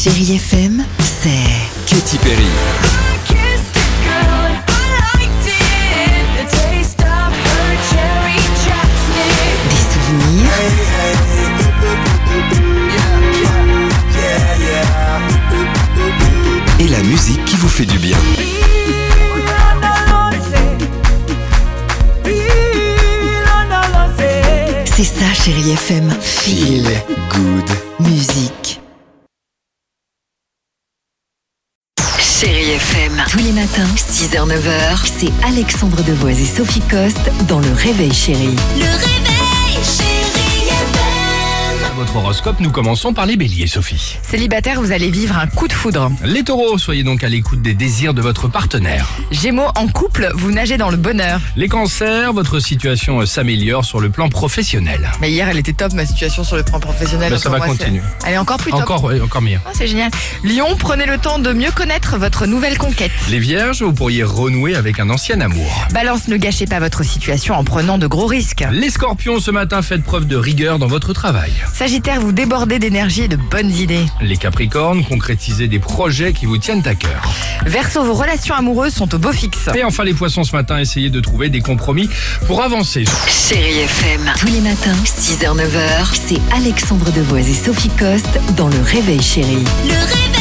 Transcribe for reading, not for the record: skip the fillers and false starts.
Chérie FM, c'est Katy Perry. des souvenirs, Et la musique qui vous fait du bien. c'est ça Chérie FM. Feel good. Musique. Chérie FM, tous les matins, 6h-9h, c'est Alexandre Devoise et Sophie Coste dans Le Réveil Chérie. Le réveil, chérie FM. Votre horoscope, nous commençons par les béliers, Sophie. Célibataire, vous allez vivre un coup de foudre. Les taureaux, soyez donc à l'écoute des désirs de votre partenaire. Gémeaux, en couple, vous nagez dans le bonheur. Les cancers, votre situation s'améliore sur le plan professionnel. Mais hier, elle était top, ma situation sur le plan professionnel. Ben, ça Encore va moi, continuer. Elle est encore plus top. Encore mieux. Ah, c'est génial. Lion, prenez le temps de mieux connaître votre nouvelle conquête. Les vierges, vous pourriez renouer avec un ancien amour. Balance, ne gâchez pas votre situation en prenant de gros risques. Les scorpions, ce matin, faites preuve de rigueur dans votre travail. Sagittaire, vous débordez d'énergie et de bonnes idées. Les capricornes, concrétisez des projets qui vous tiennent à cœur. Verseau, vos relations amoureuses sont au beau fixe. Et enfin les poissons, ce matin, essayez de trouver des compromis pour avancer. Chérie FM, tous les matins, 6h-9h, c'est Alexandre Devoise et Sophie Coste dans Le Réveil Chérie. Le réveil.